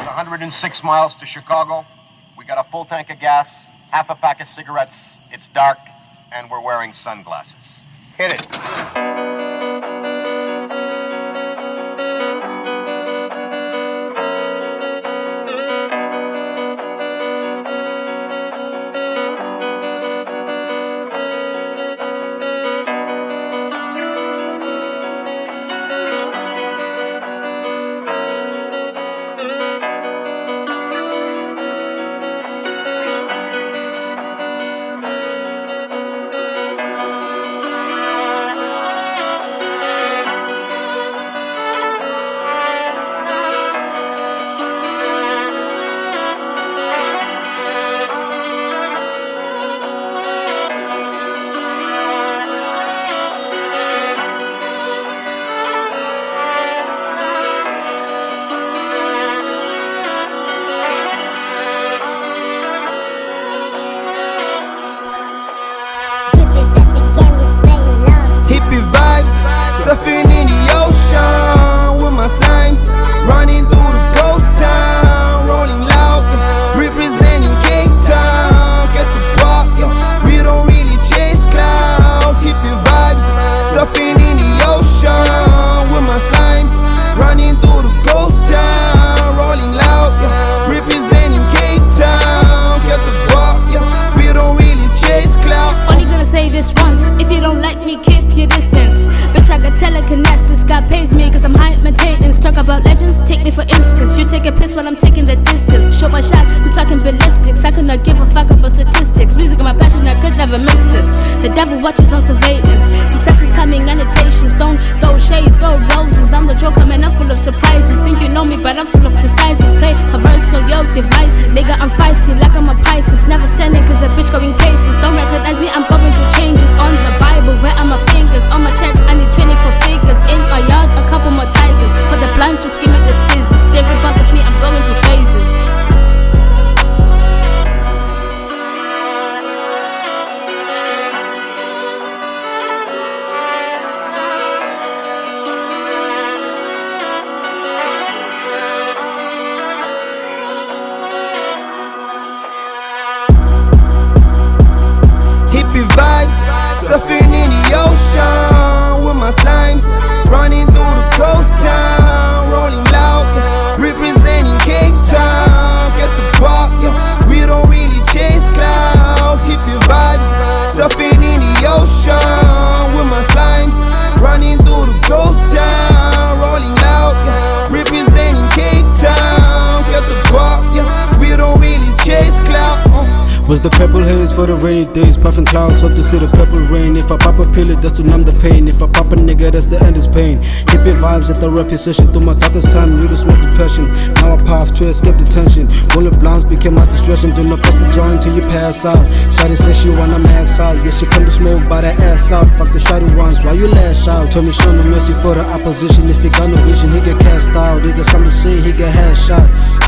106 miles to Chicago. We got a full tank of gas, half a pack of cigarettes. It's dark, and we're wearing sunglasses. Hit it. Surfing in the ocean with my slimes, running through the ghost town, rolling loud, yeah. Representing Cape Town, get the guap, yeah. We don't really chase cloud, hippie vibes. Surfing in the ocean with my slimes, running through the ghost town, rolling loud, yeah. Representing Cape Town, get the guap, yeah. We don't really chase cloud. Only gonna say this once, if you don't like me, keep your distance. Bitch, I got telekinesis, God pays me cause I'm high maintenance. Talk about legends, take me for instance. You take a piss while I'm taking the distance. Shoot my shot, I'm talking ballistics. I could not give a fuck about statistics. Music is my passion, I could never miss this. The devil watches on surveillance. Success is coming and it patience. Don't throw shade, throw roses. I'm the joker, man, I'm full of surprises. Think you know me, but I'm full of disguises. Play a verse so yo devices. Nigga, I'm feisty like I'm a Pisces. Never standing cause a bitch going places. Don't recognize me, I'm going through changes. On the Bible, where are my fingers? On my check, I need 24 figures. In my yard, a couple more tigers. For the blunt, just give me the scissors. Different parts of me, I'm going through phases. Hippie vibes, surfing in the ocean with my slimes, running through the ghost town, rolling loud, yeah. Representing Cape Town, get the guap, yeah. We don't really chase cloud. Hippie vibes, surfing in the ocean with my slimes, running through the ghost town, rolling loud, yeah. Representing Cape Town, get the guap, yeah. We don't really chase cloud. Was the purple haze for the rainy days, puffing clouds up to see the purple rain. If I pop a pill, that's to numb the pain. If I pop a nigga, that's the end is pain. Hippie vibes at the repetition through my darkest time, you just smoke the passion. Now I puff to escape the tension. Rolling blunts became my distraction. Do not cross the joint till you pass out. Shawty says she wanna max out. Yeah, she come to smoke by the ass out. Fuck the shawty ones, why you lash out? Tell me show no mercy for the opposition. If he got no vision, he get cast out. He got something to say, he get head shot.